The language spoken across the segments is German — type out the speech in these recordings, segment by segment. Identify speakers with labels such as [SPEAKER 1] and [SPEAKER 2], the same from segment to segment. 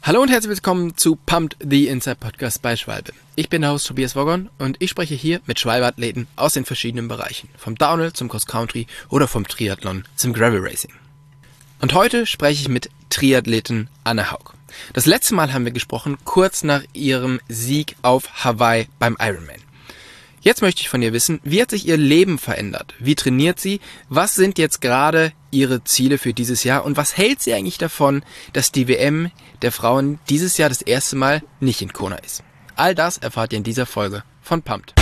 [SPEAKER 1] Hallo und herzlich willkommen zu Pumped, the Inside Podcast bei Schwalbe. Ich bin der Host Tobias Woggon und ich spreche hier mit Schwalbe-Athleten aus den verschiedenen Bereichen. Vom Downhill zum Cross-Country oder vom Triathlon zum Gravel Racing. Und heute spreche ich mit Triathletin Anne Haug. Das letzte Mal haben wir gesprochen, kurz nach ihrem Sieg auf Hawaii beim Ironman. Jetzt möchte ich von ihr wissen, wie hat sich ihr Leben verändert? Wie trainiert sie? Was sind jetzt gerade ihre Ziele für dieses Jahr? Und was hält sie eigentlich davon, dass die WM der Frauen dieses Jahr das erste Mal nicht in Kona ist? All das erfahrt ihr in dieser Folge von Pumped.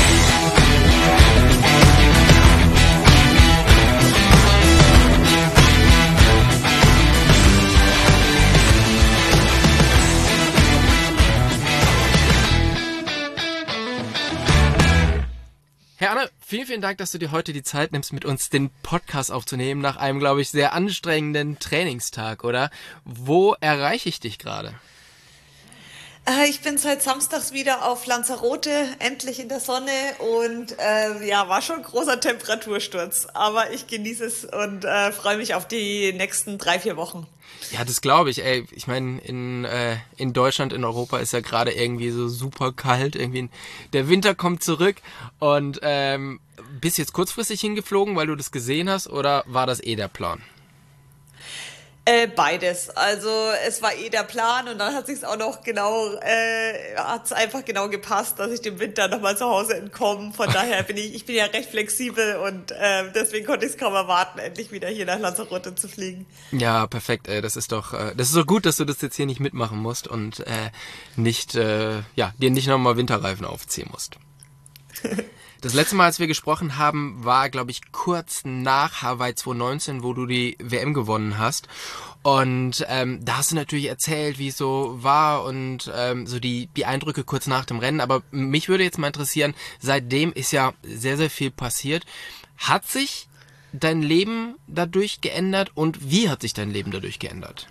[SPEAKER 1] Herr Anne, vielen Dank, dass du dir heute die Zeit nimmst, mit uns den Podcast aufzunehmen, nach einem, glaube ich, sehr anstrengenden Trainingstag, oder? Wo erreiche ich dich gerade?
[SPEAKER 2] Ich bin seit Samstags wieder auf Lanzarote, endlich in der Sonne und war schon ein großer Temperatursturz, aber ich genieße es und freue mich auf die nächsten 3-4 Wochen.
[SPEAKER 1] Ja, das glaube ich. Ich meine, in Deutschland, in Europa ist ja gerade irgendwie so super kalt. Irgendwie der Winter kommt zurück und bist jetzt kurzfristig hingeflogen, weil du das gesehen hast, oder war das der Plan?
[SPEAKER 2] Beides. Also es war der Plan und dann hat sich's auch noch hat's einfach genau gepasst, dass ich dem Winter nochmal zu Hause entkomme. Von daher bin ich ja recht flexibel und deswegen konnte ich es kaum erwarten, endlich wieder hier nach Lanzarote zu fliegen.
[SPEAKER 1] Ja, perfekt. Das ist doch gut, dass du das jetzt hier nicht mitmachen musst und dir nicht nochmal Winterreifen aufziehen musst. Das letzte Mal, als wir gesprochen haben, war, glaube ich, kurz nach Hawaii 2019, wo du die WM gewonnen hast. Und da hast du natürlich erzählt, wie es so war und so die Eindrücke kurz nach dem Rennen. Aber mich würde jetzt mal interessieren, seitdem ist ja sehr, sehr viel passiert. Hat sich dein Leben dadurch geändert und wie hat sich dein Leben dadurch geändert?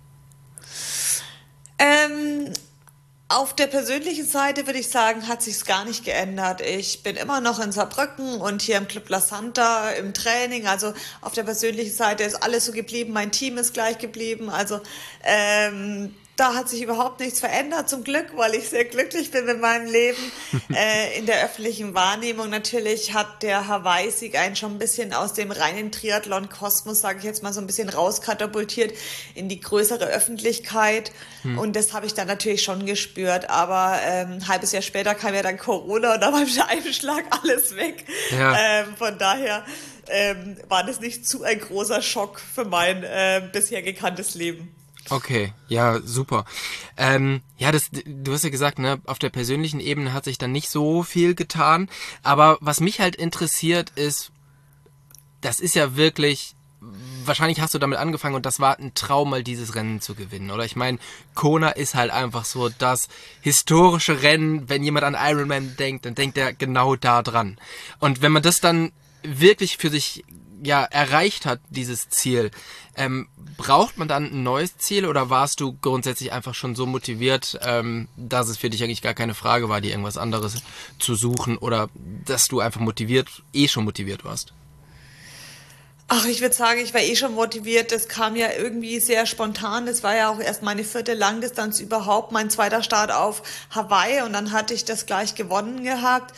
[SPEAKER 2] Auf der persönlichen Seite würde ich sagen, hat sich's gar nicht geändert. Ich bin immer noch in Saarbrücken und hier im Club La Santa im Training. Also auf der persönlichen Seite ist alles so geblieben. Mein Team ist gleich geblieben. Also da hat sich überhaupt nichts verändert, zum Glück, weil ich sehr glücklich bin mit meinem Leben. In der öffentlichen Wahrnehmung natürlich hat der Hawaii-Sieg einen schon ein bisschen aus dem reinen Triathlon-Kosmos, sage ich jetzt mal, so ein bisschen rauskatapultiert in die größere Öffentlichkeit. Und das habe ich dann natürlich schon gespürt. Aber ein halbes Jahr später kam ja dann Corona und da war mit einem Schlag alles weg. Ja. Von daher war das nicht zu ein großer Schock für mein bisher gekanntes Leben.
[SPEAKER 1] Okay, ja, super. Du hast ja gesagt, ne, auf der persönlichen Ebene hat sich dann nicht so viel getan. Aber was mich halt interessiert ist, das ist ja wirklich, wahrscheinlich hast du damit angefangen und das war ein Traum, mal dieses Rennen zu gewinnen, oder? Ich meine, Kona ist halt einfach so das historische Rennen. Wenn jemand an Ironman denkt, dann denkt er genau da dran. Und wenn man das dann wirklich für sich erreicht hat, dieses Ziel, braucht man dann ein neues Ziel oder warst du grundsätzlich einfach schon so motiviert, dass es für dich eigentlich gar keine Frage war, dir irgendwas anderes zu suchen oder dass du einfach schon motiviert warst?
[SPEAKER 2] Ach, ich würde sagen, ich war schon motiviert. Das kam ja irgendwie sehr spontan. Das war ja auch erst meine 4. Langdistanz überhaupt, mein 2. Start auf Hawaii und dann hatte ich das gleich gewonnen gehabt.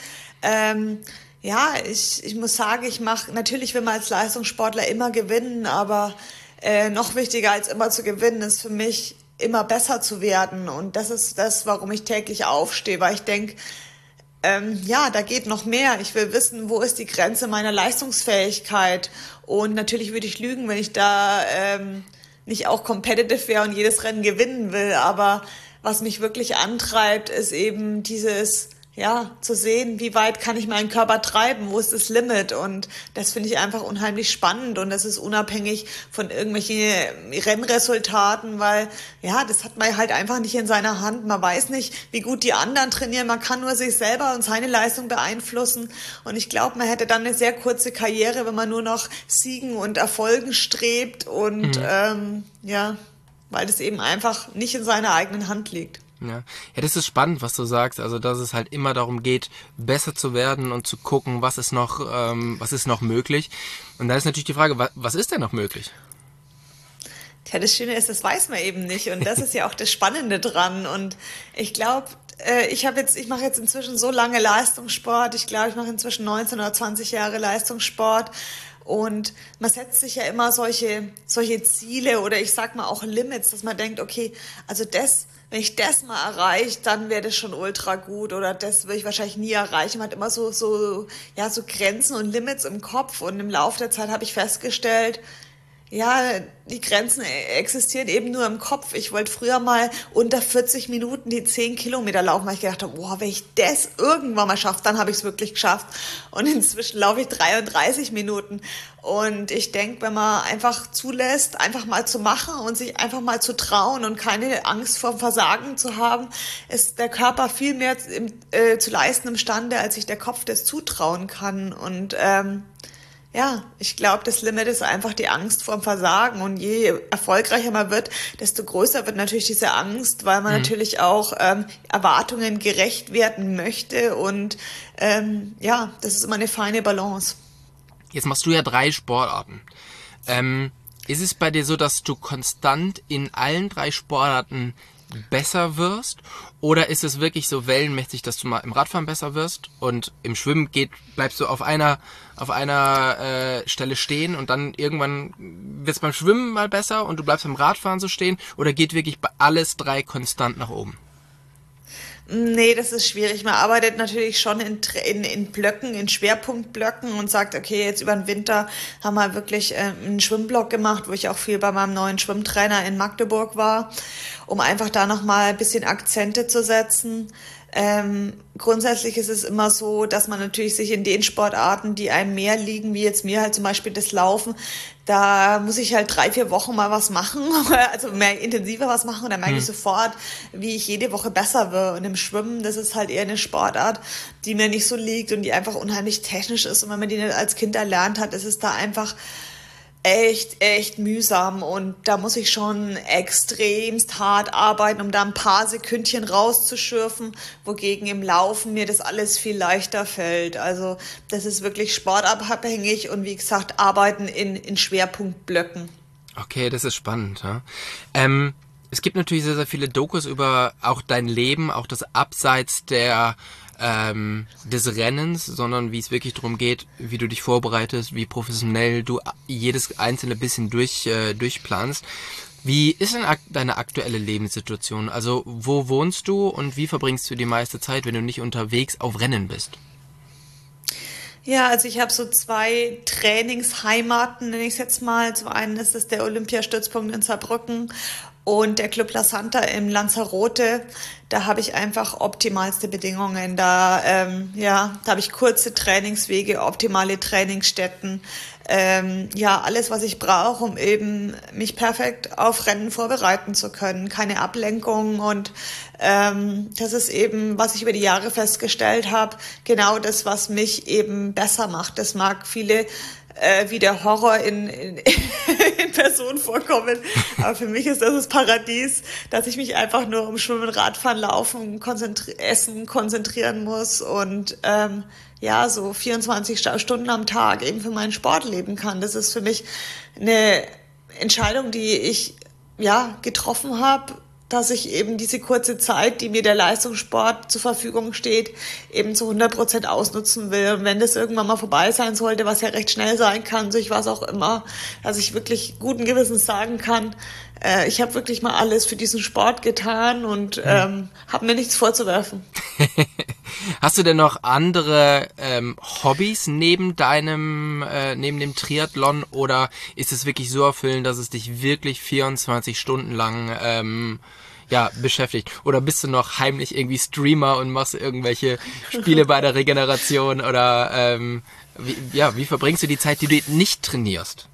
[SPEAKER 2] Ich muss sagen, natürlich will man als Leistungssportler immer gewinnen, aber noch wichtiger als immer zu gewinnen ist für mich, immer besser zu werden. Und das ist das, warum ich täglich aufstehe, weil ich denke, da geht noch mehr. Ich will wissen, wo ist die Grenze meiner Leistungsfähigkeit. Und natürlich würde ich lügen, wenn ich da nicht auch competitive wäre und jedes Rennen gewinnen will. Aber was mich wirklich antreibt, ist eben dieses zu sehen, wie weit kann ich meinen Körper treiben, wo ist das Limit, und das finde ich einfach unheimlich spannend und das ist unabhängig von irgendwelchen Rennresultaten, weil das hat man halt einfach nicht in seiner Hand, man weiß nicht, wie gut die anderen trainieren, man kann nur sich selber und seine Leistung beeinflussen und ich glaube, man hätte dann eine sehr kurze Karriere, wenn man nur noch Siegen und Erfolgen strebt und weil das eben einfach nicht in seiner eigenen Hand liegt.
[SPEAKER 1] Ja, das ist spannend, was du sagst. Also, dass es halt immer darum geht, besser zu werden und zu gucken, was ist noch möglich. Und da ist natürlich die Frage, was ist denn noch möglich?
[SPEAKER 2] Ja, das Schöne ist, das weiß man eben nicht. Und das ist ja auch das Spannende dran. Und ich glaube, ich mache jetzt inzwischen so lange Leistungssport. Ich glaube, ich mache inzwischen 19 oder 20 Jahre Leistungssport. Und man setzt sich ja immer solche Ziele oder ich sag mal auch Limits, dass man denkt, okay, also wenn ich das mal erreiche, dann wäre das schon ultra gut oder das würde ich wahrscheinlich nie erreichen. Man hat immer so Grenzen und Limits im Kopf und im Laufe der Zeit habe ich festgestellt, ja, die Grenzen existieren eben nur im Kopf. Ich wollte früher mal unter 40 Minuten die 10 Kilometer laufen, weil ich gedacht habe, boah, wenn ich das irgendwann mal schaffe, dann habe ich es wirklich geschafft. Und inzwischen laufe ich 33 Minuten. Und ich denke, wenn man einfach zulässt, einfach mal zu machen und sich einfach mal zu trauen und keine Angst vor Versagen zu haben, ist der Körper viel mehr zu leisten imstande, als sich der Kopf das zutrauen kann. Und ja, ich glaube, das Limit ist einfach die Angst vor dem Versagen. Und je erfolgreicher man wird, desto größer wird natürlich diese Angst, weil man natürlich auch Erwartungen gerecht werden möchte. Und ja, das ist immer eine feine Balance.
[SPEAKER 1] Jetzt machst du ja 3 Sportarten. Ist es bei dir so, dass du konstant in allen 3 Sportarten besser wirst? Oder ist es wirklich so wellenmäßig, dass du mal im Radfahren besser wirst und im Schwimmen bleibst du auf einer Stelle stehen und dann irgendwann wird es beim Schwimmen mal besser und du bleibst beim Radfahren so stehen? Oder geht wirklich alles 3 konstant nach oben?
[SPEAKER 2] Nee, das ist schwierig. Man arbeitet natürlich schon in Blöcken, in Schwerpunktblöcken und sagt, okay, jetzt über den Winter haben wir wirklich einen Schwimmblock gemacht, wo ich auch viel bei meinem neuen Schwimmtrainer in Magdeburg war, um einfach da nochmal ein bisschen Akzente zu setzen. Grundsätzlich ist es immer so, dass man natürlich sich in den Sportarten, die einem mehr liegen, wie jetzt mir halt zum Beispiel das Laufen, da muss ich halt 3-4 Wochen mal was machen, also mehr intensiver was machen und dann merke ich sofort, wie ich jede Woche besser wird. Und im Schwimmen, das ist halt eher eine Sportart, die mir nicht so liegt und die einfach unheimlich technisch ist. Und wenn man die nicht als Kind erlernt hat, ist es da einfach echt mühsam und da muss ich schon extremst hart arbeiten, um da ein paar Sekündchen rauszuschürfen, wogegen im Laufen mir das alles viel leichter fällt. Also das ist wirklich sportabhängig und wie gesagt, arbeiten in Schwerpunktblöcken.
[SPEAKER 1] Okay, das ist spannend. Ja? Es gibt natürlich sehr, sehr viele Dokus über auch dein Leben, auch das Abseits des Rennens, sondern wie es wirklich darum geht, wie du dich vorbereitest, wie professionell du jedes einzelne bisschen durchplanst. Wie ist denn deine aktuelle Lebenssituation? Also wo wohnst du und wie verbringst du die meiste Zeit, wenn du nicht unterwegs auf Rennen bist?
[SPEAKER 2] Ja, also ich habe so 2 Trainingsheimaten, nenne ich es jetzt mal. Zum einen ist es der Olympiastützpunkt in Saarbrücken und der Club La Santa im Lanzarote. Da habe ich einfach optimalste Bedingungen. Da habe ich kurze Trainingswege, optimale Trainingsstätten. Ja, alles, was ich brauche, um eben mich perfekt auf Rennen vorbereiten zu können. Keine Ablenkung und das ist eben, was ich über die Jahre festgestellt habe, genau das, was mich eben besser macht. Das mag viele wie der Horror in Person vorkommen. Aber für mich ist das Paradies, dass ich mich einfach nur um Schwimmen, Radfahren, Laufen, Essen konzentrieren muss und ja, so 24 Stunden am Tag eben für meinen Sport leben kann. Das ist für mich eine Entscheidung, die ich ja getroffen habe, dass ich eben diese kurze Zeit, die mir der Leistungssport zur Verfügung steht, eben zu 100% ausnutzen will. Und wenn das irgendwann mal vorbei sein sollte, was ja recht schnell sein kann, durch was auch immer, dass ich wirklich guten Gewissens sagen kann, ich habe wirklich mal alles für diesen Sport getan und habe mir nichts vorzuwerfen.
[SPEAKER 1] Hast du denn noch andere Hobbys neben neben dem Triathlon oder ist es wirklich so erfüllend, dass es dich wirklich 24 Stunden lang beschäftigt? Oder bist du noch heimlich irgendwie Streamer und machst irgendwelche Spiele bei der Regeneration oder wie verbringst du die Zeit, die du nicht trainierst?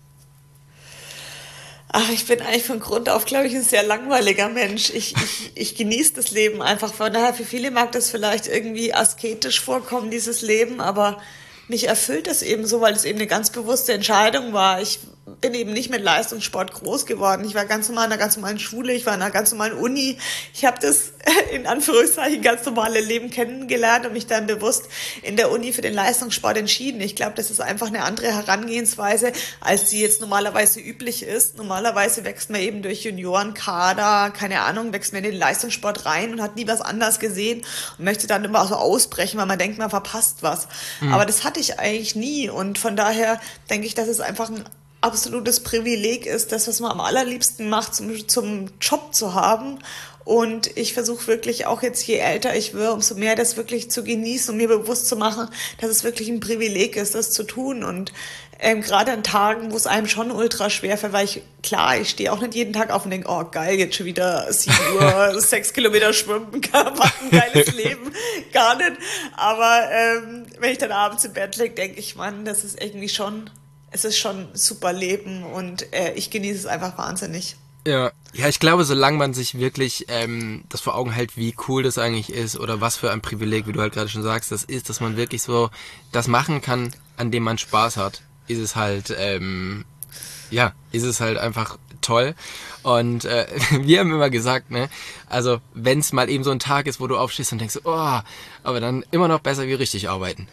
[SPEAKER 2] Ach, ich bin eigentlich von Grund auf, glaube ich, ein sehr langweiliger Mensch. Ich genieße das Leben einfach. Von daher, für viele mag das vielleicht irgendwie asketisch vorkommen, dieses Leben, aber mich erfüllt das eben so, weil es eben eine ganz bewusste Entscheidung war. Ich bin eben nicht mit Leistungssport groß geworden. Ich war ganz normal in einer ganz normalen Schule, ich war in einer ganz normalen Uni. Ich habe das in Anführungszeichen ganz normale Leben kennengelernt und mich dann bewusst in der Uni für den Leistungssport entschieden. Ich glaube, das ist einfach eine andere Herangehensweise, als die jetzt normalerweise üblich ist. Normalerweise wächst man eben durch Juniorenkader, keine Ahnung, wächst man in den Leistungssport rein und hat nie was anderes gesehen und möchte dann immer so ausbrechen, weil man denkt, man verpasst was. Aber das hatte ich eigentlich nie und von daher denke ich, dass es einfach ein absolutes Privileg ist, das, was man am allerliebsten macht, zum Job zu haben. Und ich versuche wirklich auch jetzt, je älter ich werde, umso mehr das wirklich zu genießen und mir bewusst zu machen, dass es wirklich ein Privileg ist, das zu tun. Und gerade an Tagen, wo es einem schon ultra schwer fällt, weil ich stehe auch nicht jeden Tag auf und denke, oh geil, jetzt schon wieder 7 Uhr, 6 Kilometer schwimmen, was ein geiles Leben, gar nicht. Aber wenn ich dann abends im Bett liege, denke ich, Mann, das ist irgendwie schon... Es ist schon ein super Leben und ich genieße es einfach wahnsinnig.
[SPEAKER 1] Ja, ich glaube, solange man sich wirklich das vor Augen hält, wie cool das eigentlich ist oder was für ein Privileg, wie du halt gerade schon sagst, das ist, dass man wirklich so das machen kann, an dem man Spaß hat, ist es halt, ist es halt einfach toll. Und wir haben immer gesagt, ne, also wenn es mal eben so ein Tag ist, wo du aufstehst und denkst, oh, aber dann immer noch besser wie richtig arbeiten.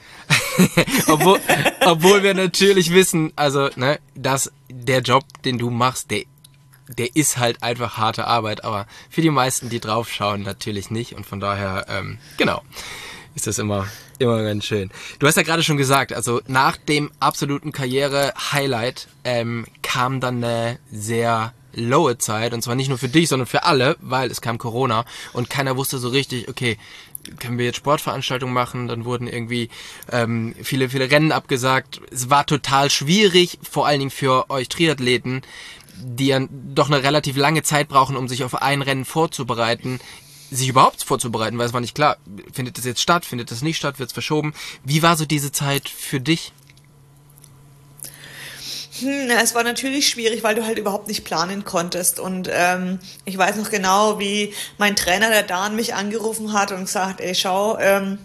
[SPEAKER 1] obwohl wir natürlich wissen, also, ne, dass der Job, den du machst, der ist halt einfach harte Arbeit, aber für die meisten, die draufschauen, natürlich nicht. Und von daher, ist das immer ganz schön. Du hast ja gerade schon gesagt, also nach dem absoluten Karriere-Highlight kam dann eine sehr lowe Zeit, und zwar nicht nur für dich, sondern für alle, weil es kam Corona und keiner wusste so richtig, okay, können wir jetzt Sportveranstaltungen machen? Dann wurden irgendwie viele Rennen abgesagt. Es war total schwierig, vor allen Dingen für euch Triathleten, die ja doch eine relativ lange Zeit brauchen, um sich auf ein Rennen vorzubereiten, sich überhaupt vorzubereiten, weil es war nicht klar, findet das jetzt statt, findet das nicht statt, wird es verschoben. Wie war so diese Zeit für dich?
[SPEAKER 2] Es war natürlich schwierig, weil du halt überhaupt nicht planen konntest. Und ich weiß noch genau, wie mein Trainer, der Dan, mich angerufen hat und gesagt, ey, schau,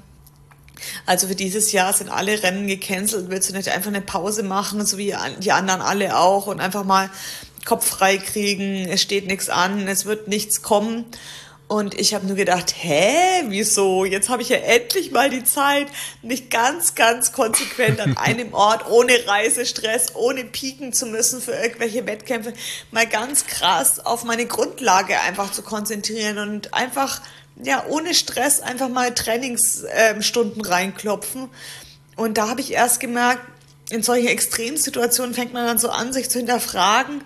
[SPEAKER 2] also für dieses Jahr sind alle Rennen gecancelt, willst du nicht einfach eine Pause machen, so wie die anderen alle auch, und einfach mal Kopf frei kriegen, es steht nichts an, es wird nichts kommen. Und ich habe nur gedacht, wieso? Jetzt habe ich ja endlich mal die Zeit, mich ganz, ganz konsequent an einem Ort, ohne Reisestress, ohne pieken zu müssen für irgendwelche Wettkämpfe, mal ganz krass auf meine Grundlage einfach zu konzentrieren und einfach, ja, ohne Stress einfach mal Trainingsstunden reinklopfen. Und da habe ich erst gemerkt, in solchen Extremsituationen fängt man dann so an, sich zu hinterfragen,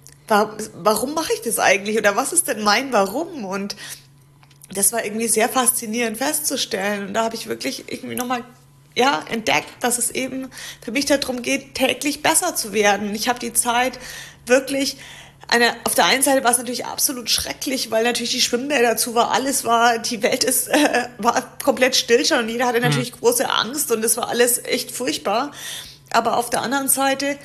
[SPEAKER 2] warum mache ich das eigentlich oder was ist denn mein Warum? Und das war irgendwie sehr faszinierend festzustellen. Und da habe ich wirklich irgendwie nochmal entdeckt, dass es eben für mich darum geht, täglich besser zu werden. Ich habe die Zeit wirklich, auf der einen Seite war es natürlich absolut schrecklich, weil natürlich die Schwimmbäder zu war, die Welt war komplett Stillstand und jeder hatte natürlich große Angst und es war alles echt furchtbar. Aber auf der anderen Seite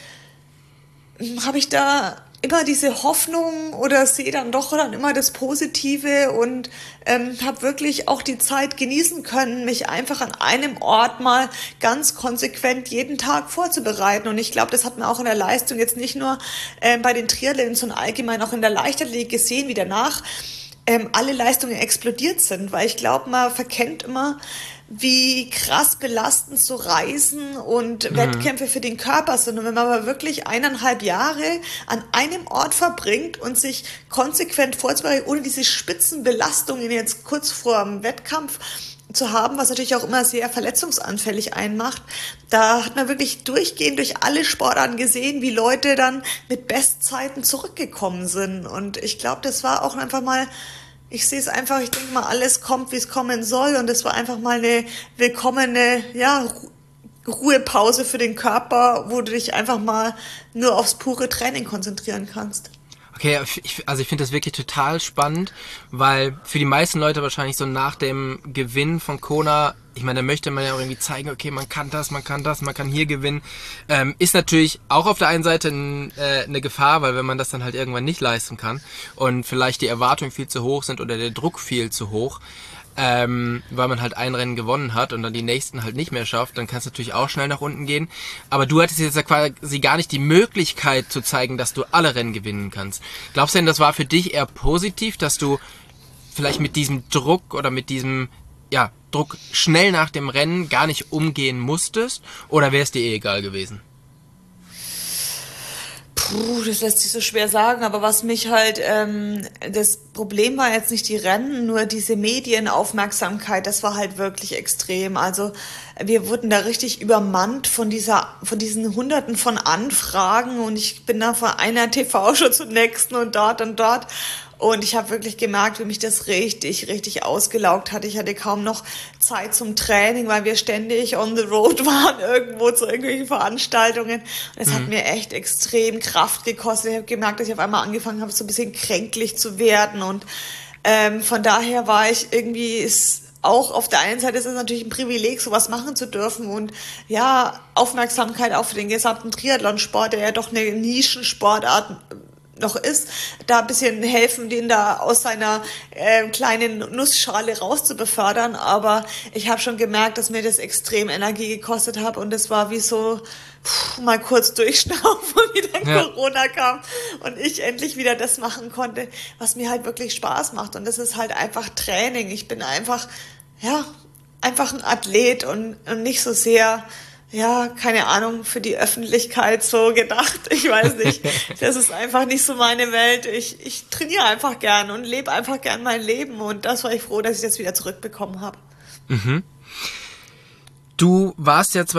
[SPEAKER 2] habe ich da immer diese Hoffnung oder sehe dann doch dann immer das Positive und habe wirklich auch die Zeit genießen können, mich einfach an einem Ort mal ganz konsequent jeden Tag vorzubereiten. Und ich glaube, das hat man auch in der Leistung jetzt nicht nur bei den Triathleten, sondern allgemein auch in der Leichtathletik gesehen, wie danach alle Leistungen explodiert sind. Weil ich glaube, man verkennt immer, wie krass belastend so Reisen und Wettkämpfe für den Körper sind. Und wenn man aber wirklich 1,5 Jahre an einem Ort verbringt und sich konsequent vorzubereiten, ohne diese Spitzenbelastungen jetzt kurz vor dem Wettkampf zu haben, was natürlich auch immer sehr verletzungsanfällig einmacht, da hat man wirklich durchgehend durch alle Sportarten gesehen, wie Leute dann mit Bestzeiten zurückgekommen sind. Und ich glaube, das war auch einfach mal, ich sehe es einfach, ich denke mal, alles kommt, wie es kommen soll. Und es war einfach mal eine willkommene, Ruhepause für den Körper, wo du dich einfach mal nur aufs pure Training konzentrieren kannst.
[SPEAKER 1] Okay, ich finde das wirklich total spannend, weil für die meisten Leute wahrscheinlich so nach dem Gewinn von Kona ich meine, da möchte man ja auch irgendwie zeigen, okay, man kann das, man kann hier gewinnen. Ist natürlich auch auf der einen Seite eine Gefahr, weil wenn man das dann halt irgendwann nicht leisten kann und vielleicht die Erwartungen viel zu hoch sind oder der Druck viel zu hoch, weil man halt ein Rennen gewonnen hat und dann die nächsten halt nicht mehr schafft, dann kann es natürlich auch schnell nach unten gehen. Aber du hattest jetzt ja quasi gar nicht die Möglichkeit zu zeigen, dass du alle Rennen gewinnen kannst. Glaubst du denn, das war für dich eher positiv, dass du vielleicht mit diesem Druck oder mit diesem Druck schnell nach dem Rennen gar nicht umgehen musstest? Oder wäre es dir egal gewesen?
[SPEAKER 2] Puh, das lässt sich so schwer sagen, aber was mich halt, das Problem war jetzt nicht die Rennen, nur diese Medienaufmerksamkeit, das war halt wirklich extrem. Also wir wurden da richtig übermannt von diesen Hunderten von Anfragen und ich bin da von einer TV-Show zur nächsten und dort und dort. Und ich habe wirklich gemerkt, wie mich das richtig, richtig ausgelaugt hat. Ich hatte kaum noch Zeit zum Training, weil wir ständig on the road waren, irgendwo zu irgendwelchen Veranstaltungen. Und es hat mir echt extrem Kraft gekostet. Ich habe gemerkt, dass ich auf einmal angefangen habe, so ein bisschen kränklich zu werden. Und von daher war ich irgendwie... Auch auf der einen Seite ist es natürlich ein Privileg, sowas machen zu dürfen und ja, Aufmerksamkeit auch für den gesamten Triathlonsport, der ja doch eine Nischensportart noch ist, da ein bisschen helfen, den da aus seiner kleinen Nussschale rauszubefördern. Aber ich habe schon gemerkt, dass mir das extrem Energie gekostet hat und es war wie so mal kurz durchschnaufen, wie dann Corona kam und ich endlich wieder das machen konnte, was mir halt wirklich Spaß macht. Und das ist halt einfach Training. Ich bin einfach ein Athlet und nicht so sehr, keine Ahnung, für die Öffentlichkeit so gedacht. Ich weiß nicht. Das ist einfach nicht so meine Welt. Ich trainiere einfach gern und lebe einfach gern mein Leben und das war ich froh, dass ich das wieder zurückbekommen habe.
[SPEAKER 1] Mhm. Du warst ja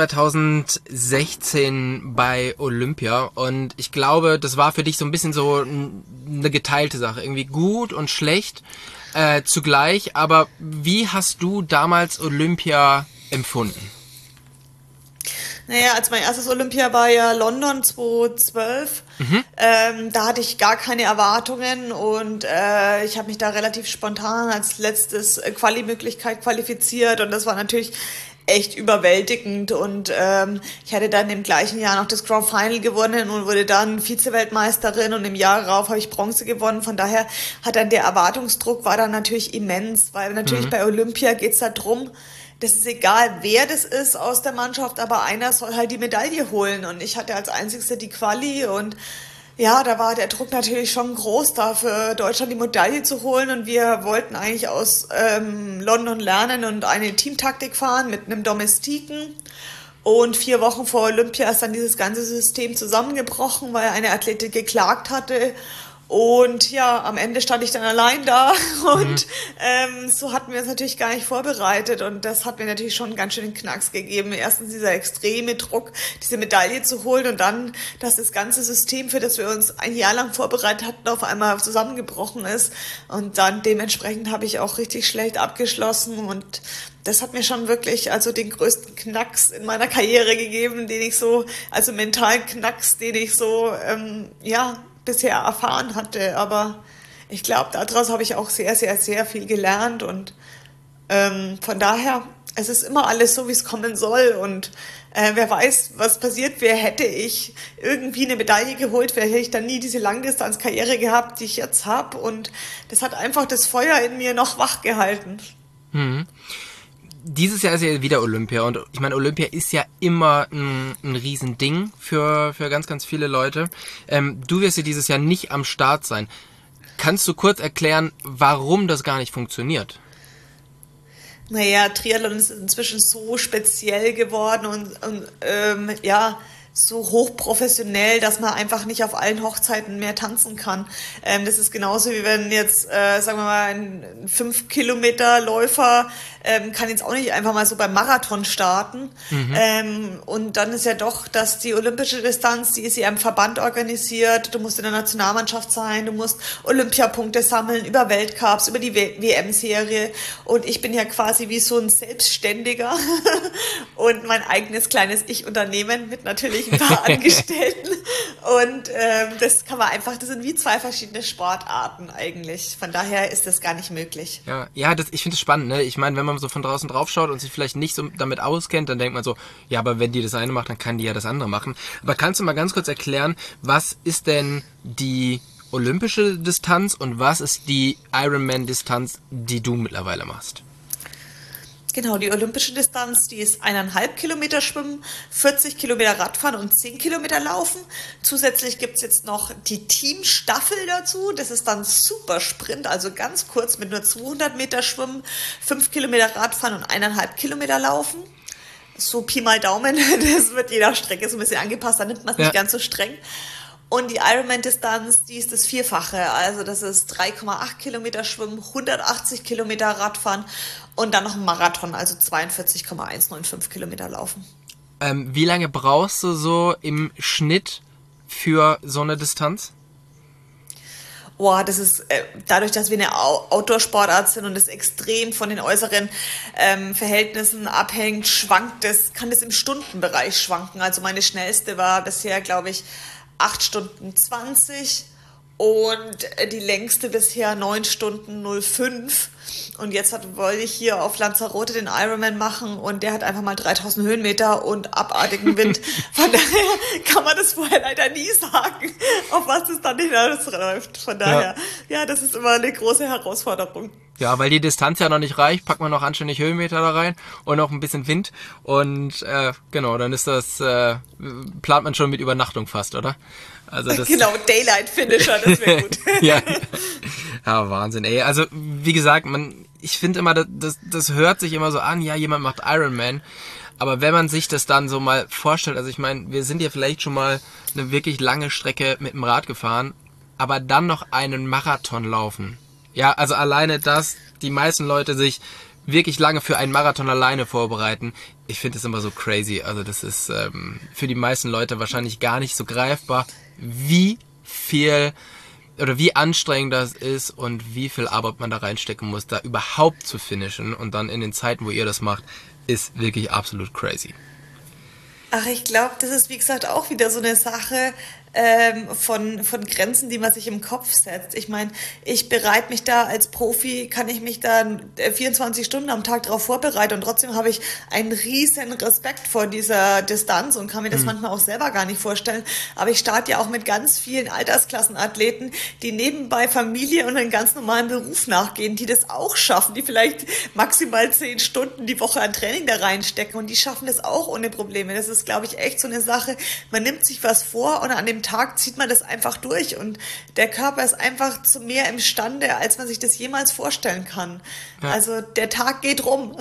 [SPEAKER 1] 2016 bei Olympia und ich glaube, das war für dich so ein bisschen so eine geteilte Sache. Irgendwie gut und schlecht zugleich. Aber wie hast du damals Olympia empfunden?
[SPEAKER 2] Naja, als mein erstes Olympia war ja London 2012. Da hatte ich gar keine Erwartungen und ich habe mich da relativ spontan als letztes Quali-Möglichkeit qualifiziert und das war natürlich echt überwältigend und ich hatte dann im gleichen Jahr noch das Grand Final gewonnen und wurde dann Vize-Weltmeisterin und im Jahr darauf habe ich Bronze gewonnen. Von daher hat dann der Erwartungsdruck war dann natürlich immens, weil natürlich bei Olympia geht's da drum, das ist egal, wer das ist aus der Mannschaft, aber einer soll halt die Medaille holen und ich hatte als Einzigste die Quali und ja, da war der Druck natürlich schon groß, da für Deutschland die Medaille zu holen und wir wollten eigentlich aus London lernen und eine Teamtaktik fahren mit einem Domestiken und 4 Wochen vor Olympia ist dann dieses ganze System zusammengebrochen, weil eine Athletin geklagt hatte. Und ja, am Ende stand ich dann allein da und so hatten wir uns natürlich gar nicht vorbereitet und das hat mir natürlich schon einen ganz schönen Knacks gegeben. Erstens dieser extreme Druck, diese Medaille zu holen und dann, dass das ganze System, für das wir uns ein Jahr lang vorbereitet hatten, auf einmal zusammengebrochen ist und dann dementsprechend habe ich auch richtig schlecht abgeschlossen und das hat mir schon wirklich also den größten Knacks in meiner Karriere gegeben, also mentalen Knacks, den ich so, bisher erfahren hatte, aber ich glaube, daraus habe ich auch sehr, sehr, sehr viel gelernt und von daher, es ist immer alles so, wie es kommen soll und wer weiß, was passiert wäre, hätte ich irgendwie eine Medaille geholt, vielleicht hätte ich dann nie diese Langdistanzkarriere gehabt, die ich jetzt habe und das hat einfach das Feuer in mir noch wach gehalten.
[SPEAKER 1] Dieses Jahr ist ja wieder Olympia und ich meine, Olympia ist ja immer ein Riesending für ganz, ganz viele Leute. Du wirst ja dieses Jahr nicht am Start sein. Kannst du kurz erklären, warum das gar nicht funktioniert?
[SPEAKER 2] Naja, Triathlon ist inzwischen so speziell geworden und so hochprofessionell, dass man einfach nicht auf allen Hochzeiten mehr tanzen kann. Das ist genauso wie wenn jetzt, sagen wir mal, ein 5-Kilometer-Läufer kann jetzt auch nicht einfach mal so beim Marathon starten. Und dann ist ja doch, dass die olympische Distanz, die ist ja im Verband organisiert. Du musst in der Nationalmannschaft sein, du musst Olympiapunkte sammeln über Weltcups, über die WM-Serie. Und ich bin ja quasi wie so ein Selbstständiger und mein eigenes kleines Ich-Unternehmen mit natürlich natürlich ein paar Angestellten. Und das kann man einfach, das sind wie zwei verschiedene Sportarten eigentlich. Von daher ist das gar nicht möglich.
[SPEAKER 1] Ja, ich finde es spannend, ne? Ich meine, wenn man so von draußen drauf schaut und sich vielleicht nicht so damit auskennt, dann denkt man so, ja, aber wenn die das eine macht, dann kann die ja das andere machen. Aber kannst du mal ganz kurz erklären, was ist denn die olympische Distanz und was ist die Ironman-Distanz, die du mittlerweile machst?
[SPEAKER 2] Genau, die olympische Distanz, die ist 1,5 Kilometer Schwimmen, 40 Kilometer Radfahren und 10 Kilometer Laufen. Zusätzlich gibt's jetzt noch die Teamstaffel dazu. Das ist dann Supersprint, also ganz kurz mit nur 200 Meter Schwimmen, 5 Kilometer Radfahren und 1,5 Kilometer Laufen. So Pi mal Daumen, das wird je nach Strecke so ein bisschen angepasst, da nimmt man es nicht ganz so streng. Und die Ironman-Distanz, die ist das Vierfache. Also das ist 3,8 Kilometer Schwimmen, 180 Kilometer Radfahren und dann noch ein Marathon, also 42,195 Kilometer Laufen.
[SPEAKER 1] Wie lange brauchst du so im Schnitt für so eine Distanz?
[SPEAKER 2] Boah, das ist dadurch, dass wir eine Outdoor-Sportart sind und es extrem von den äußeren Verhältnissen abhängt, kann das im Stundenbereich schwanken. Also meine schnellste war bisher, glaube ich, 8 Stunden 20 und die längste bisher 9 Stunden 05. Und jetzt wollte ich hier auf Lanzarote den Ironman machen und der hat einfach mal 3000 Höhenmeter und abartigen Wind. Von daher kann man das vorher leider nie sagen, auf was es dann hinausläuft. Von daher, ja, das ist immer eine große Herausforderung.
[SPEAKER 1] Ja, weil die Distanz ja noch nicht reicht, packt man noch anständig Höhenmeter da rein und noch ein bisschen Wind und genau, dann ist das, plant man schon mit Übernachtung fast, oder? Also das,
[SPEAKER 2] genau, Daylight Finisher, das wäre gut.
[SPEAKER 1] ja, Wahnsinn, ey. Also wie gesagt, ich finde immer, das hört sich immer so an, ja, jemand macht Ironman, aber wenn man sich das dann so mal vorstellt, also ich meine, wir sind ja vielleicht schon mal eine wirklich lange Strecke mit dem Rad gefahren, aber dann noch einen Marathon laufen. Ja, also alleine das, die meisten Leute sich wirklich lange für einen Marathon alleine vorbereiten. Ich finde das immer so crazy. Also das ist für die meisten Leute wahrscheinlich gar nicht so greifbar, wie viel oder wie anstrengend das ist und wie viel Arbeit man da reinstecken muss, da überhaupt zu finishen. Und dann in den Zeiten, wo ihr das macht, ist wirklich absolut crazy.
[SPEAKER 2] Ach, ich glaube, das ist wie gesagt auch wieder so eine Sache von Grenzen, die man sich im Kopf setzt. Ich meine, ich bereite mich da als Profi, kann ich mich da 24 Stunden am Tag darauf vorbereiten und trotzdem habe ich einen riesen Respekt vor dieser Distanz und kann mir das manchmal auch selber gar nicht vorstellen. Aber ich starte ja auch mit ganz vielen Altersklassenathleten, die nebenbei Familie und einen ganz normalen Beruf nachgehen, die das auch schaffen, die vielleicht maximal 10 Stunden die Woche an Training da reinstecken und die schaffen das auch ohne Probleme. Das ist, glaube ich, echt so eine Sache. Man nimmt sich was vor und an dem Tag zieht man das einfach durch und der Körper ist einfach zu mehr imstande, als man sich das jemals vorstellen kann. Ja. Also der Tag geht rum.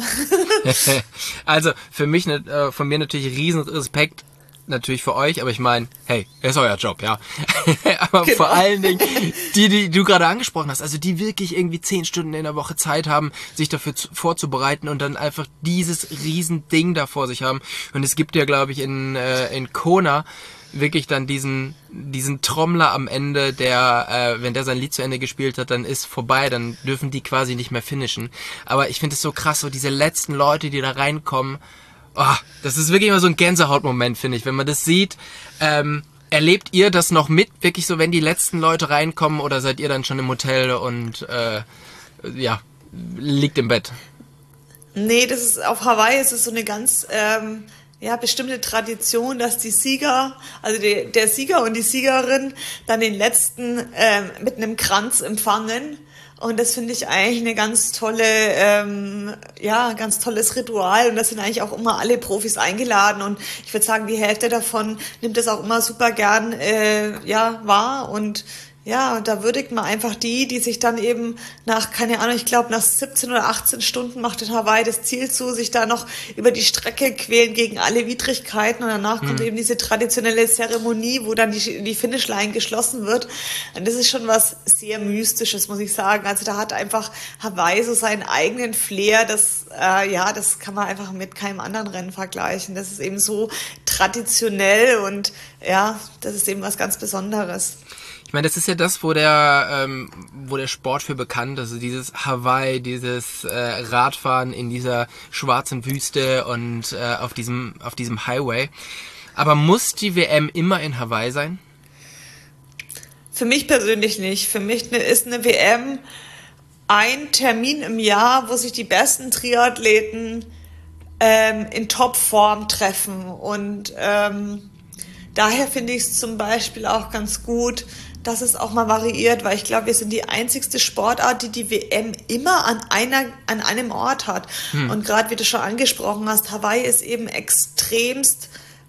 [SPEAKER 1] Also für mich, von mir natürlich riesen Respekt natürlich für euch, aber ich meine, hey, ist euer Job, ja. Aber genau. Vor allen Dingen die du gerade angesprochen hast, also die wirklich irgendwie 10 Stunden in der Woche Zeit haben, sich dafür vorzubereiten und dann einfach dieses riesen Ding da vor sich haben. Und es gibt ja, glaube ich, in Kona wirklich dann diesen Trommler am Ende, der, wenn der sein Lied zu Ende gespielt hat, dann ist vorbei, dann dürfen die quasi nicht mehr finishen. Aber ich finde es so krass, so diese letzten Leute, die da reinkommen, das ist wirklich immer so ein Gänsehautmoment, finde ich, wenn man das sieht. Erlebt ihr das noch mit, wirklich so, wenn die letzten Leute reinkommen oder seid ihr dann schon im Hotel und liegt im Bett?
[SPEAKER 2] Nee, das ist auf Hawaii, es ist so eine ganz bestimmte Tradition, dass die Sieger, also der Sieger und die Siegerin dann den letzten mit einem Kranz empfangen. Und das finde ich eigentlich eine ganz tolle, ganz tolles Ritual. Und da sind eigentlich auch immer alle Profis eingeladen. Und ich würde sagen, die Hälfte davon nimmt das auch immer super gern wahr. Und ja, da würdigt man einfach die sich dann eben nach, keine Ahnung, ich glaube nach 17 oder 18 Stunden macht in Hawaii das Ziel zu, sich da noch über die Strecke quälen gegen alle Widrigkeiten und danach kommt eben diese traditionelle Zeremonie, wo dann die Finishline geschlossen wird. Und das ist schon was sehr Mystisches, muss ich sagen. Also da hat einfach Hawaii so seinen eigenen Flair, das kann man einfach mit keinem anderen Rennen vergleichen. Das ist eben so traditionell und ja, das ist eben was ganz Besonderes.
[SPEAKER 1] Ich meine, das ist ja das, wo der Sport für bekannt ist, also dieses Hawaii, dieses Radfahren in dieser schwarzen Wüste und auf diesem Highway. Aber muss die WM immer in Hawaii sein?
[SPEAKER 2] Für mich persönlich nicht. Für mich ist eine WM ein Termin im Jahr, wo sich die besten Triathleten in Topform treffen. Und daher finde ich es zum Beispiel auch ganz gut, dass es auch mal variiert, weil ich glaube, wir sind die einzigste Sportart, die die WM immer an einem Ort hat. Und gerade wie du schon angesprochen hast, Hawaii ist eben extremst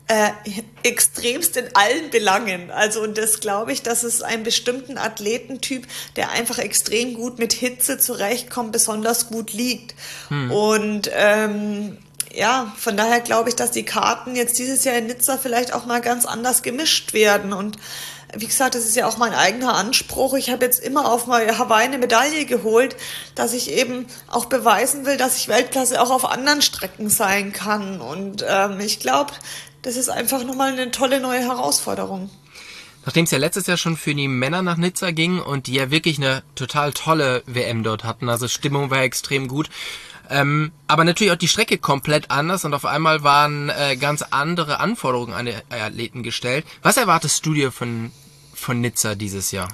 [SPEAKER 2] in allen Belangen. Also und das glaube ich, dass es einen bestimmten Athletentyp, der einfach extrem gut mit Hitze zurechtkommt, besonders gut liegt. Und ja, von daher glaube ich, dass die Karten jetzt dieses Jahr in Nizza vielleicht auch mal ganz anders gemischt werden. Und wie gesagt, das ist ja auch mein eigener Anspruch. Ich habe jetzt immer auf Hawaii eine Medaille geholt, dass ich eben auch beweisen will, dass ich Weltklasse auch auf anderen Strecken sein kann. Und ich glaube, das ist einfach nochmal eine tolle neue Herausforderung.
[SPEAKER 1] Nachdem es ja letztes Jahr schon für die Männer nach Nizza ging und die ja wirklich eine total tolle WM dort hatten, also Stimmung war extrem gut, aber natürlich auch die Strecke komplett anders und auf einmal waren ganz andere Anforderungen an die Athleten gestellt. Was erwartest du dir von Nizza dieses Jahr?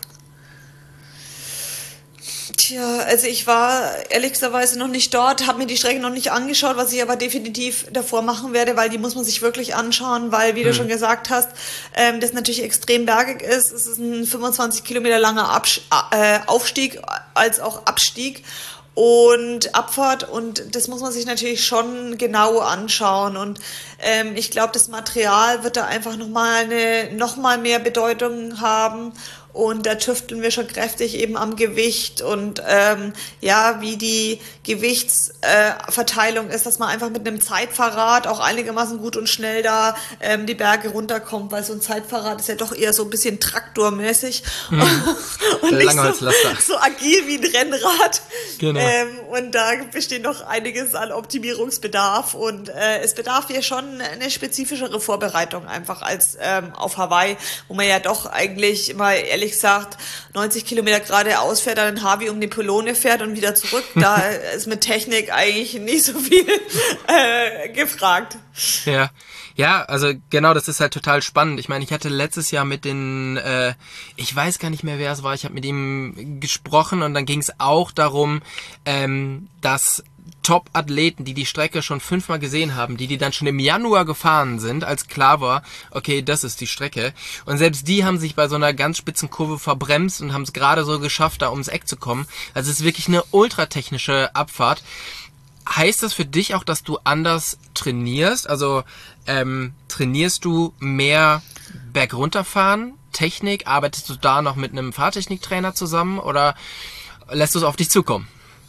[SPEAKER 2] Tja, also ich war ehrlicherweise noch nicht dort, habe mir die Strecke noch nicht angeschaut, was ich aber definitiv davor machen werde, weil die muss man sich wirklich anschauen, weil, wie du schon gesagt hast, das natürlich extrem bergig ist. Es ist ein 25 Kilometer langer Aufstieg als auch Abstieg und Abfahrt und das muss man sich natürlich schon genau anschauen und ich glaube, das Material wird da einfach nochmal mehr Bedeutung haben. Und da tüfteln wir schon kräftig eben am Gewicht und ja, wie die Gewichtsverteilung ist, dass man einfach mit einem Zeitfahrrad auch einigermaßen gut und schnell da die Berge runterkommt, weil so ein Zeitfahrrad ist ja doch eher so ein bisschen traktormäßig und nicht so agil wie ein Rennrad. Genau. Und da besteht noch einiges an Optimierungsbedarf und es bedarf hier schon eine spezifischere Vorbereitung einfach als auf Hawaii, wo man ja doch eigentlich immer ehrlich gesagt 90 Kilometer geradeaus fährt, dann in Hawaii um die Pylone fährt und wieder zurück. Da ist mit Technik eigentlich nicht so viel gefragt.
[SPEAKER 1] Ja, also genau, das ist halt total spannend. Ich meine, ich hatte letztes Jahr mit ich weiß gar nicht mehr, wer es war, ich habe mit ihm gesprochen und dann ging es auch darum, dass Top-Athleten, die Strecke schon 5-mal gesehen haben, die dann schon im Januar gefahren sind, als klar war, okay, das ist die Strecke. Und selbst die haben sich bei so einer ganz spitzen Kurve verbremst und haben es gerade so geschafft, da ums Eck zu kommen. Also es ist wirklich eine ultratechnische Abfahrt. Heißt das für dich auch, dass du anders trainierst? Also trainierst du mehr bergunterfahren, Technik? Arbeitest du da noch mit einem Fahrtechniktrainer zusammen oder lässt du es auf dich zukommen?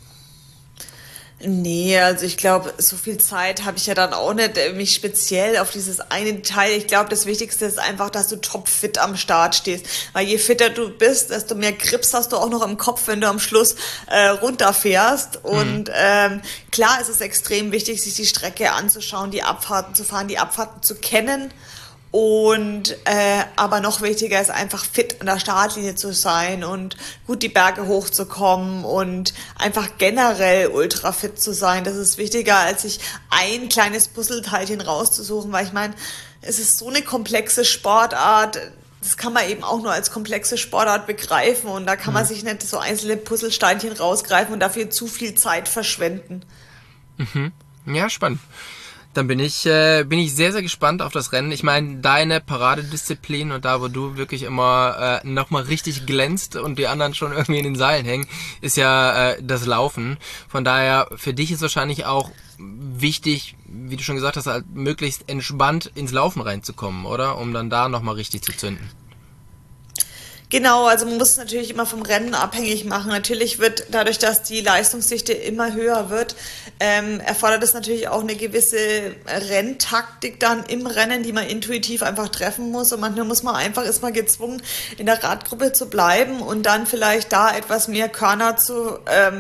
[SPEAKER 2] Nee, also ich glaube, so viel Zeit habe ich ja dann auch nicht, mich speziell auf dieses eine Detail. Ich glaube, das Wichtigste ist einfach, dass du topfit am Start stehst. Weil je fitter du bist, desto mehr Grips hast du auch noch im Kopf, wenn du am Schluss runterfährst. Und klar ist es extrem wichtig, sich die Strecke anzuschauen, die Abfahrten zu fahren, die Abfahrten zu kennen. Und aber noch wichtiger ist einfach fit an der Startlinie zu sein und gut die Berge hochzukommen und einfach generell ultra fit zu sein. Das ist wichtiger, als sich ein kleines Puzzleteilchen rauszusuchen, weil ich meine, es ist so eine komplexe Sportart. Das kann man eben auch nur als komplexe Sportart begreifen und da kann man sich nicht so einzelne Puzzlesteinchen rausgreifen und dafür zu viel Zeit verschwenden.
[SPEAKER 1] Ja, spannend. Dann bin ich sehr, sehr gespannt auf das Rennen. Ich meine, deine Paradedisziplin und da, wo du wirklich immer nochmal richtig glänzt und die anderen schon irgendwie in den Seilen hängen, ist ja das Laufen. Von daher, für dich ist wahrscheinlich auch wichtig, wie du schon gesagt hast, halt möglichst entspannt ins Laufen reinzukommen, oder? Um dann da nochmal richtig zu zünden.
[SPEAKER 2] Genau, also man muss es natürlich immer vom Rennen abhängig machen. Natürlich wird dadurch, dass die Leistungsdichte immer höher wird, erfordert es natürlich auch eine gewisse Renntaktik dann im Rennen, die man intuitiv einfach treffen muss. Und manchmal ist man gezwungen, in der Radgruppe zu bleiben und dann vielleicht da etwas mehr Körner zu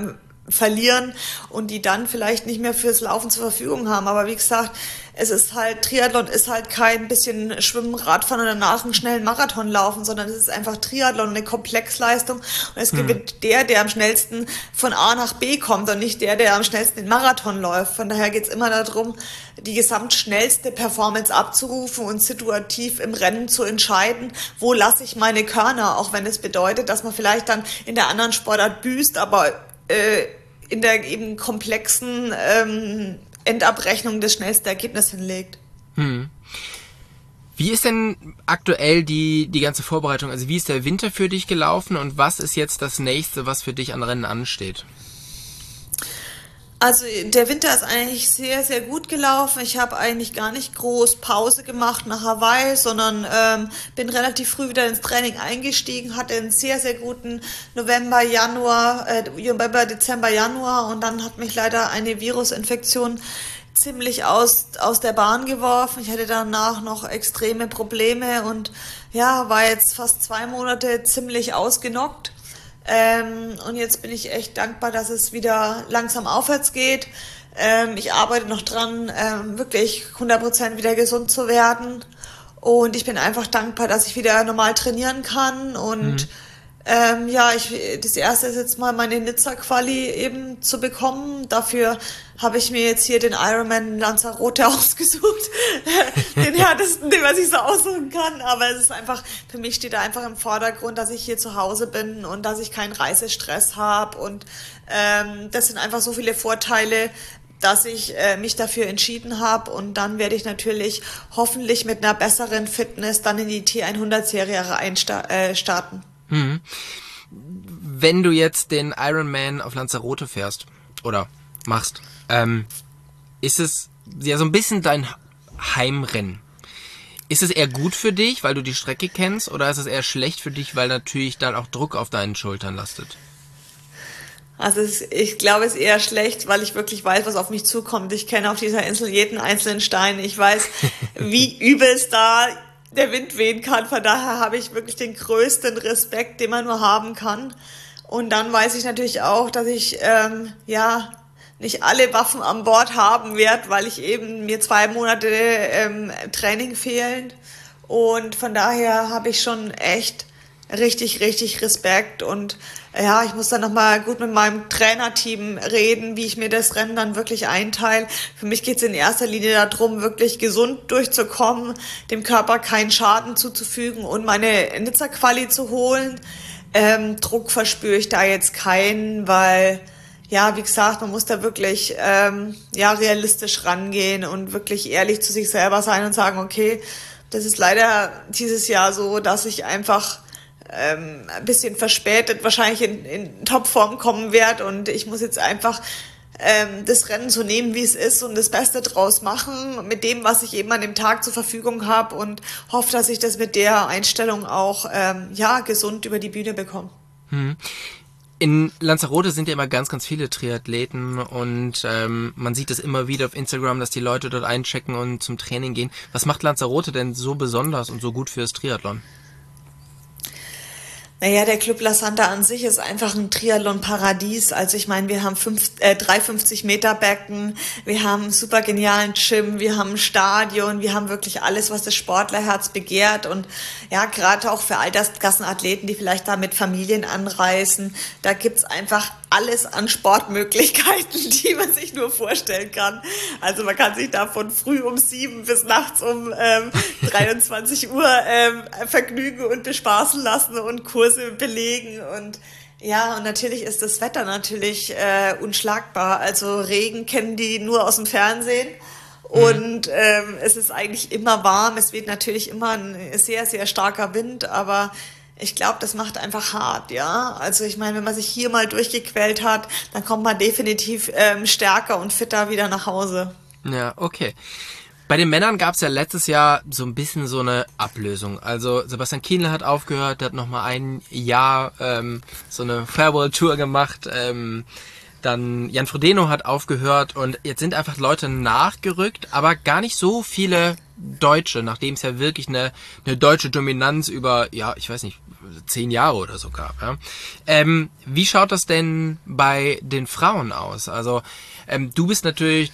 [SPEAKER 2] verlieren und die dann vielleicht nicht mehr fürs Laufen zur Verfügung haben. Aber wie gesagt, es ist halt, Triathlon ist halt kein bisschen Schwimmen, Radfahren und danach einen schnellen Marathon laufen, sondern es ist einfach Triathlon, eine Komplexleistung. Und es gewinnt der am schnellsten von A nach B kommt und nicht der am schnellsten den Marathon läuft. Von daher geht's immer darum, die gesamtschnellste Performance abzurufen und situativ im Rennen zu entscheiden, wo lasse ich meine Körner, auch wenn es bedeutet, dass man vielleicht dann in der anderen Sportart büßt, aber in der eben komplexen Endabrechnung das schnellste Ergebnis hinlegt.
[SPEAKER 1] Wie ist denn aktuell die ganze Vorbereitung? Also wie ist der Winter für dich gelaufen und was ist jetzt das nächste, was für dich an Rennen ansteht?
[SPEAKER 2] Also der Winter ist eigentlich sehr, sehr gut gelaufen. Ich habe eigentlich gar nicht groß Pause gemacht nach Hawaii, sondern bin relativ früh wieder ins Training eingestiegen, hatte einen sehr, sehr guten November, Dezember, Januar und dann hat mich leider eine Virusinfektion ziemlich aus der Bahn geworfen. Ich hatte danach noch extreme Probleme und ja, war jetzt fast 2 Monate ziemlich ausgenockt. Und jetzt bin ich echt dankbar, dass es wieder langsam aufwärts geht. Ich arbeite noch dran, wirklich 100% wieder gesund zu werden. Und ich bin einfach dankbar, dass ich wieder normal trainieren kann. Und das erste ist jetzt mal meine Nizza-Quali eben zu bekommen. Dafür habe ich mir jetzt hier den Ironman Lanzarote ausgesucht. Den härtesten, den man sich so aussuchen kann. Aber es ist einfach, für mich steht da einfach im Vordergrund, dass ich hier zu Hause bin und dass ich keinen Reisestress habe. Und das sind einfach so viele Vorteile, dass ich mich dafür entschieden habe. Und dann werde ich natürlich hoffentlich mit einer besseren Fitness dann in die T100-Serie starten.
[SPEAKER 1] Wenn du jetzt den Ironman auf Lanzarote fährst oder machst, ist es ja so ein bisschen dein Heimrennen. Ist es eher gut für dich, weil du die Strecke kennst, oder ist es eher schlecht für dich, weil natürlich dann auch Druck auf deinen Schultern lastet?
[SPEAKER 2] Also ich glaube, es ist eher schlecht, weil ich wirklich weiß, was auf mich zukommt. Ich kenne auf dieser Insel jeden einzelnen Stein. Ich weiß, wie übelst da der Wind wehen kann. Von daher habe ich wirklich den größten Respekt, den man nur haben kann. Und dann weiß ich natürlich auch, dass ich nicht alle Waffen an Bord haben werde, weil ich eben mir 2 Monate Training fehlen. Und von daher habe ich schon echt richtig, richtig Respekt. Und ja, ich muss dann nochmal gut mit meinem Trainerteam reden, wie ich mir das Rennen dann wirklich einteile. Für mich geht es in erster Linie darum, wirklich gesund durchzukommen, dem Körper keinen Schaden zuzufügen und meine Nizza-Quali zu holen. Druck verspüre ich da jetzt keinen, weil, ja, wie gesagt, man muss da wirklich realistisch rangehen und wirklich ehrlich zu sich selber sein und sagen, okay, das ist leider dieses Jahr so, dass ich einfach ein bisschen verspätet wahrscheinlich in Topform kommen werde und ich muss jetzt einfach das Rennen so nehmen, wie es ist und das Beste draus machen mit dem, was ich eben an dem Tag zur Verfügung habe und hoffe, dass ich das mit der Einstellung auch gesund über die Bühne bekomme.
[SPEAKER 1] In Lanzarote sind ja immer ganz, ganz viele Triathleten und man sieht es immer wieder auf Instagram, dass die Leute dort einchecken und zum Training gehen. Was macht Lanzarote denn so besonders und so gut fürs Triathlon?
[SPEAKER 2] Naja, der Club La Santa an sich ist einfach ein Triathlon-Paradies. Also ich meine, wir haben 350 Meter Becken, wir haben einen super genialen Gym, wir haben ein Stadion, wir haben wirklich alles, was das Sportlerherz begehrt. Und ja, gerade auch für Altersklassenathleten, die vielleicht da mit Familien anreisen, da gibt's einfach alles an Sportmöglichkeiten, die man sich nur vorstellen kann. Also man kann sich da von früh um 7 bis nachts um 23 Uhr vergnügen und bespaßen lassen und Kurse belegen. Und ja, und natürlich ist das Wetter natürlich unschlagbar. Also Regen kennen die nur aus dem Fernsehen. Und es ist eigentlich immer warm. Es weht natürlich immer ein sehr, sehr starker Wind, aber ich glaube, das macht einfach hart, ja. Also ich meine, wenn man sich hier mal durchgequält hat, dann kommt man definitiv stärker und fitter wieder nach Hause.
[SPEAKER 1] Ja, okay. Bei den Männern gab es ja letztes Jahr so ein bisschen so eine Ablösung. Also Sebastian Kienle hat aufgehört, der hat nochmal ein Jahr so eine Farewell-Tour gemacht. Dann Jan Frodeno hat aufgehört und jetzt sind einfach Leute nachgerückt, aber gar nicht so viele Deutsche, nachdem es ja wirklich eine deutsche Dominanz über, ja, ich weiß nicht, 10 Jahre oder so gab. Ja? Wie schaut das denn bei den Frauen aus? Also du bist natürlich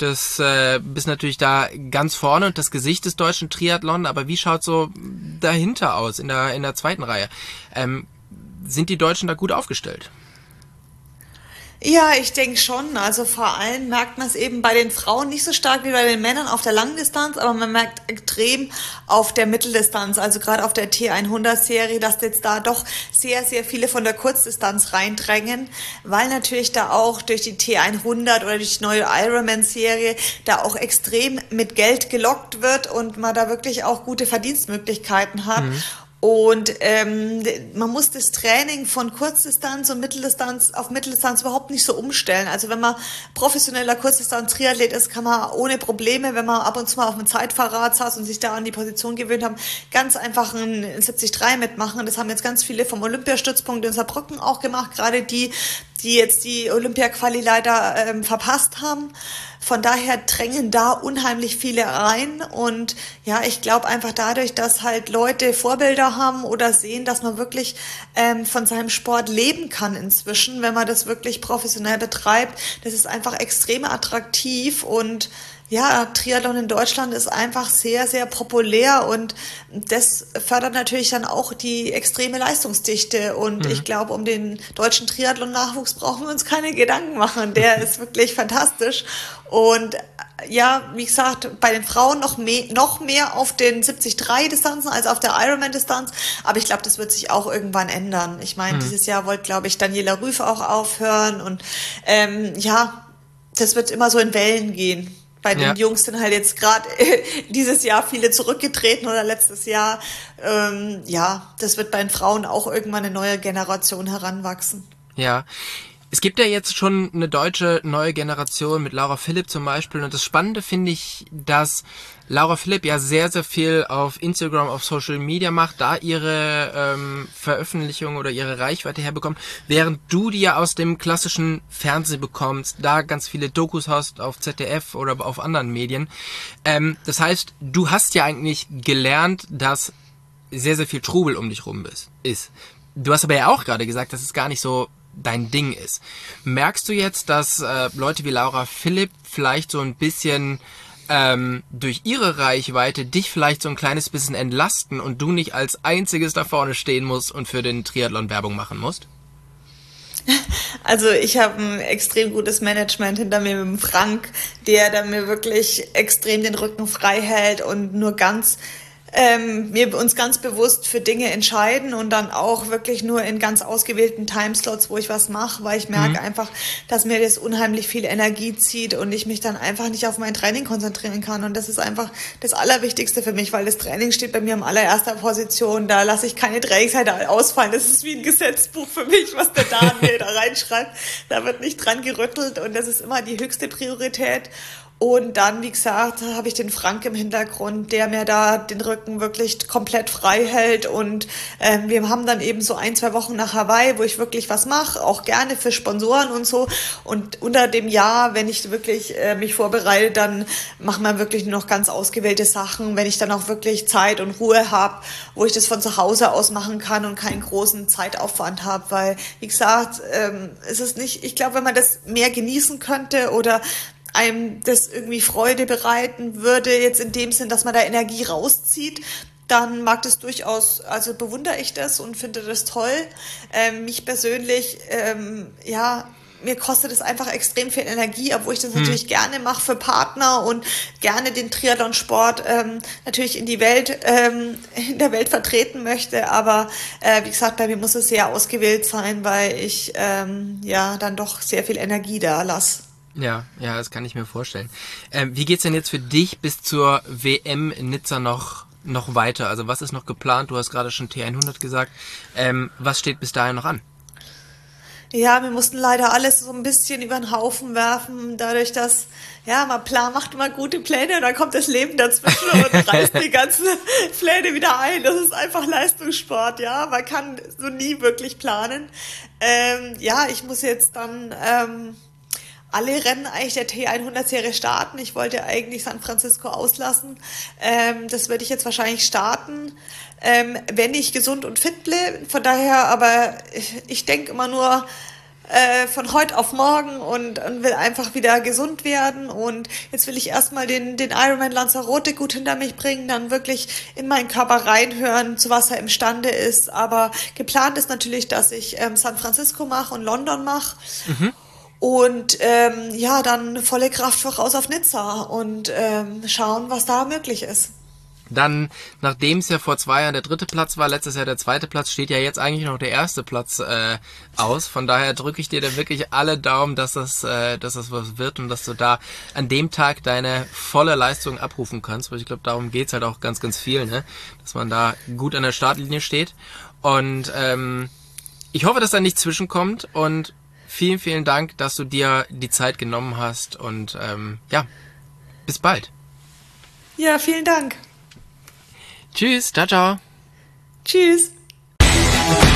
[SPEAKER 1] da ganz vorne und das Gesicht des deutschen Triathlon, aber wie schaut so dahinter aus in der zweiten Reihe? Sind die Deutschen da gut aufgestellt?
[SPEAKER 2] Ja, ich denke schon. Also vor allem merkt man es eben bei den Frauen nicht so stark wie bei den Männern auf der Langdistanz, aber man merkt extrem auf der Mitteldistanz, also gerade auf der T100-Serie, dass jetzt da doch sehr, sehr viele von der Kurzdistanz reindrängen, weil natürlich da auch durch die T100 oder durch die neue Ironman-Serie da auch extrem mit Geld gelockt wird und man da wirklich auch gute Verdienstmöglichkeiten hat. Mhm. Und man muss das Training von Kurzdistanz und Mitteldistanz auf Mitteldistanz überhaupt nicht so umstellen. Also wenn man professioneller Kurzdistanz-Triathlet ist, kann man ohne Probleme, wenn man ab und zu mal auf dem Zeitfahrrad saß und sich da an die Position gewöhnt haben, ganz einfach ein 73 mitmachen. Das haben jetzt ganz viele vom Olympiastützpunkt in Saarbrücken auch gemacht, gerade die jetzt die Olympia-Quali leider verpasst haben. Von daher drängen da unheimlich viele rein und ja, ich glaube einfach dadurch, dass halt Leute Vorbilder haben oder sehen, dass man wirklich von seinem Sport leben kann inzwischen, wenn man das wirklich professionell betreibt, das ist einfach extrem attraktiv und ja, Triathlon in Deutschland ist einfach sehr, sehr populär und das fördert natürlich dann auch die extreme Leistungsdichte und ich glaube, um den deutschen Triathlon-Nachwuchs brauchen wir uns keine Gedanken machen. Der ist wirklich fantastisch und ja, wie gesagt, bei den Frauen noch mehr auf den 73-Distanzen als auf der Ironman-Distanz, aber ich glaube, das wird sich auch irgendwann ändern. Ich meine, dieses Jahr wollte, glaube ich, Daniela Rüff auch aufhören und ja, das wird immer so in Wellen gehen. Bei den Jungs sind halt jetzt gerade dieses Jahr viele zurückgetreten oder letztes Jahr. Ja, das wird bei den Frauen auch irgendwann eine neue Generation heranwachsen.
[SPEAKER 1] Ja, es gibt ja jetzt schon eine deutsche neue Generation mit Laura Philipp zum Beispiel. Und das Spannende finde ich, dass Laura Philipp ja sehr, sehr viel auf Instagram, auf Social Media macht, da ihre Veröffentlichung oder ihre Reichweite herbekommt, während du die ja aus dem klassischen Fernsehen bekommst, da ganz viele Dokus hast auf ZDF oder auf anderen Medien. Das heißt, du hast ja eigentlich gelernt, dass sehr, sehr viel Trubel um dich rum ist. Du hast aber ja auch gerade gesagt, dass es gar nicht so dein Ding ist. Merkst du jetzt, dass Leute wie Laura Philipp vielleicht so ein bisschen durch ihre Reichweite dich vielleicht so ein kleines bisschen entlasten und du nicht als einziges da vorne stehen musst und für den Triathlon Werbung machen musst?
[SPEAKER 2] Also ich habe ein extrem gutes Management hinter mir mit dem Frank, der da mir wirklich extrem den Rücken frei hält und nur wir uns ganz bewusst für Dinge entscheiden und dann auch wirklich nur in ganz ausgewählten Timeslots, wo ich was mache, weil ich merke einfach, dass mir das unheimlich viel Energie zieht und ich mich dann einfach nicht auf mein Training konzentrieren kann. Und das ist einfach das Allerwichtigste für mich, weil das Training steht bei mir an allererster Position. Da lasse ich keine Trainingseinheit ausfallen. Das ist wie ein Gesetzbuch für mich, was der Daniel da reinschreibt. Da wird nicht dran gerüttelt und das ist immer die höchste Priorität. Und dann, wie gesagt, habe ich den Frank im Hintergrund, der mir da den Rücken wirklich komplett frei hält. Und wir haben dann eben so 1-2 Wochen nach Hawaii, wo ich wirklich was mache, auch gerne für Sponsoren und so. Und unter dem Jahr, wenn ich wirklich mich vorbereite, dann machen wir wirklich nur noch ganz ausgewählte Sachen, wenn ich dann auch wirklich Zeit und Ruhe habe, wo ich das von zu Hause aus machen kann und keinen großen Zeitaufwand habe. Weil, wie gesagt, es ist nicht, ich glaube, wenn man das mehr genießen könnte oder einem das irgendwie Freude bereiten würde, jetzt in dem Sinn, dass man da Energie rauszieht, dann mag das durchaus, also bewundere ich das und finde das toll. Mich persönlich, ja, mir kostet es einfach extrem viel Energie, obwohl ich das natürlich gerne mache für Partner und gerne den Triathlonsport natürlich in der Welt vertreten möchte. Aber wie gesagt, bei mir muss es sehr ausgewählt sein, weil ich ja dann doch sehr viel Energie da lasse.
[SPEAKER 1] Ja, das kann ich mir vorstellen. Wie geht's denn jetzt für dich bis zur WM in Nizza noch weiter? Also was ist noch geplant? Du hast gerade schon T100 gesagt. Was steht bis dahin noch an?
[SPEAKER 2] Ja, wir mussten leider alles so ein bisschen über den Haufen werfen, dadurch, dass, ja, man macht immer gute Pläne und dann kommt das Leben dazwischen und reißt die ganzen Pläne wieder ein. Das ist einfach Leistungssport, ja. Man kann so nie wirklich planen. Ja, ich muss jetzt dann alle Rennen eigentlich der T100-Serie starten. Ich wollte eigentlich San Francisco auslassen. Das werde ich jetzt wahrscheinlich starten, wenn ich gesund und fit bin. Von daher, aber ich denke immer nur von heute auf morgen und will einfach wieder gesund werden. Und jetzt will ich erstmal den Ironman Lanzarote gut hinter mich bringen, dann wirklich in meinen Körper reinhören, zu was er imstande ist. Aber geplant ist natürlich, dass ich San Francisco mache und London mache. Und dann volle Kraft voraus auf Nizza und schauen, was da möglich ist.
[SPEAKER 1] Dann, nachdem es ja vor 2 Jahren der 3. Platz war, letztes Jahr der 2. Platz, steht ja jetzt eigentlich noch der 1. Platz aus. Von daher drücke ich dir da wirklich alle Daumen, dass das was wird und dass du da an dem Tag deine volle Leistung abrufen kannst. Weil ich glaube, darum geht's halt auch ganz, ganz viel, ne? Dass man da gut an der Startlinie steht. Und ich hoffe, dass da nichts zwischenkommt. Und vielen, vielen Dank, dass du dir die Zeit genommen hast. Und bis bald.
[SPEAKER 2] Ja, vielen Dank.
[SPEAKER 1] Tschüss, ciao, ciao.
[SPEAKER 2] Tschüss.